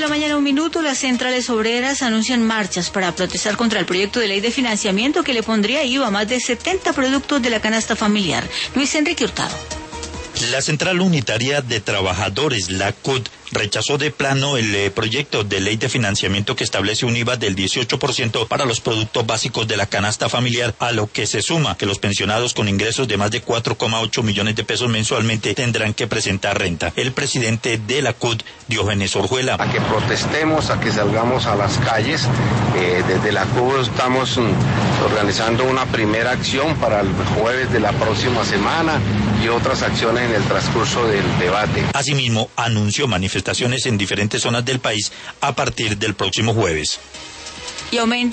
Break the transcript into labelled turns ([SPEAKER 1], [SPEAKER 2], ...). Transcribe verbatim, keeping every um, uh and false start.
[SPEAKER 1] la mañana, un minuto, las centrales obreras anuncian marchas para protestar contra el proyecto de ley de financiamiento que le pondría I V A a más de setenta productos de la canasta familiar. Luis Enrique Hurtado.
[SPEAKER 2] La Central Unitaria de Trabajadores, la C U T, rechazó de plano el eh, proyecto de ley de financiamiento que establece un I V A del dieciocho por ciento para los productos básicos de la canasta familiar, a lo que se suma que los pensionados con ingresos de más de cuatro coma ocho millones de pesos mensualmente tendrán que presentar renta. El presidente de la C U T, Diógenes Orjuela.
[SPEAKER 3] A que protestemos, a que salgamos a las calles. Eh, desde la C U T estamos um, organizando una primera acción para el jueves de la próxima semana y otras acciones en el transcurso del debate.
[SPEAKER 2] Asimismo, anunció manifestaciones en diferentes zonas del país a partir del próximo jueves.
[SPEAKER 1] Y aumenta